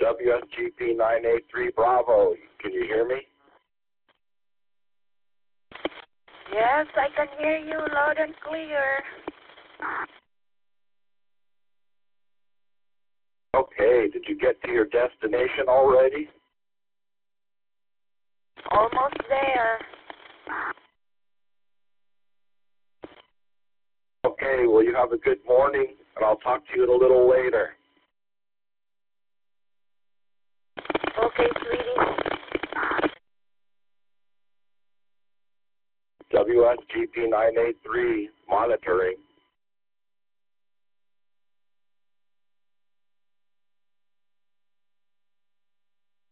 WSGP 983 Bravo. Can you hear me? Yes, I can hear you loud and clear. Okay, did you get to your destination already? Almost there. Okay, well, you have a good morning, and I'll talk to you a little later. Okay, sweetie. WSGP 983 monitoring.